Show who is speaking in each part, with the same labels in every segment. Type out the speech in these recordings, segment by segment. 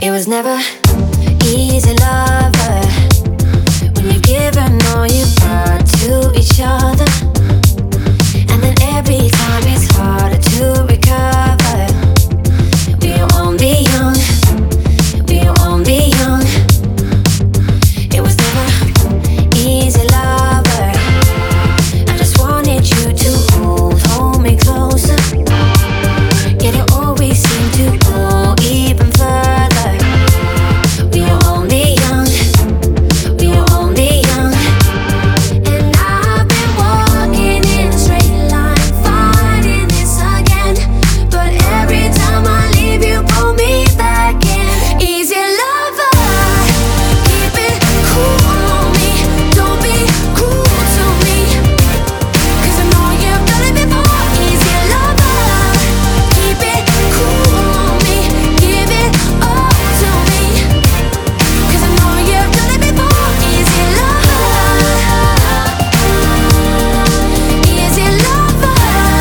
Speaker 1: It was never easy, lover, when you're giving all you got to each other, and then every time it's harder to recover. We are only young, we are only young. It was never easy, lover. I just wanted you to hold me closer, yet you always seem to go even further. We are only young, we are only young. And I've been walking in a straight line, fighting this again, but every time I leave you pull me back in. Easy lover, keep it cool on me, don't be cruel to me, 'cause I know you've done it before. Easy lover, keep it cool on me, give it all to me, 'cause I know you've done it before. Easy lover, easy lover.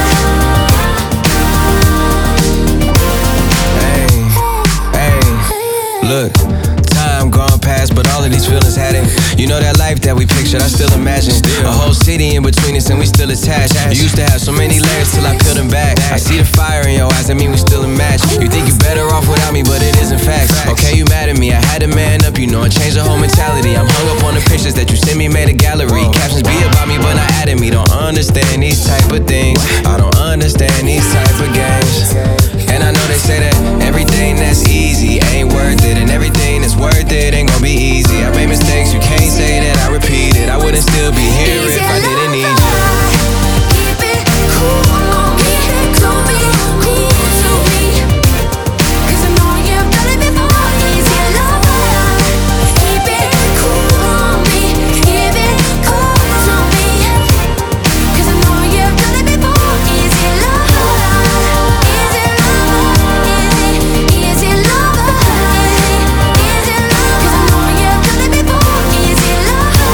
Speaker 2: Hey, look, time gone past, but all of these feelings hadn't. You know that life that we pictured, I still imagine. A whole city in between us and we still attached. You used to have so many layers till I peeled them back. I see the fire in your eyes, that mean we still a match. You think you're better off without me, but it isn't fact. Okay, you mad at me, I had to man up, you know, and change the whole mentality. I'm hung up on the pictures that you sent me, made a gallery. Captions be about me, but not at me. Don't understand these type of things, I don't understand these type of games. And I know they say that everything that's easy ain't worth it, and everything that's worth it ain't gonna be easy. I made mistakes, you can't say that I repeat it. I wouldn't still be here if I didn't need you.
Speaker 1: Keep it cool on me, don't be cruel to me, 'cause I know you've done it before. Easy lover, keep it cool on me, give it all to me, 'cause I know you've done it before. Easy lover, easy lover, easy lover, easy lover, 'cause I know you've done it before. Easy lover,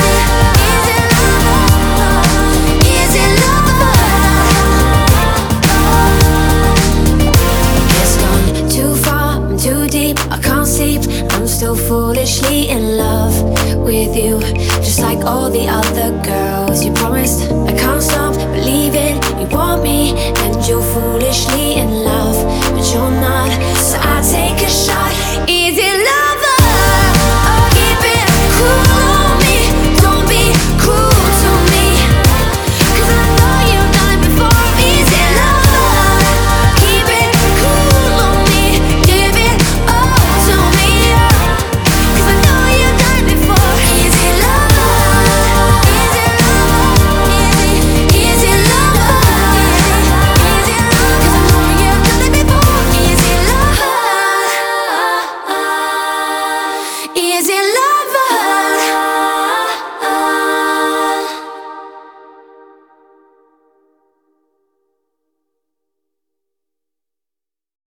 Speaker 1: easy lover. It's gone too far, I'm too deep, I can't sleep. I'm still foolishly in love with you, just like all the other girls. You promised I can't stop believing you want me, and you'll fool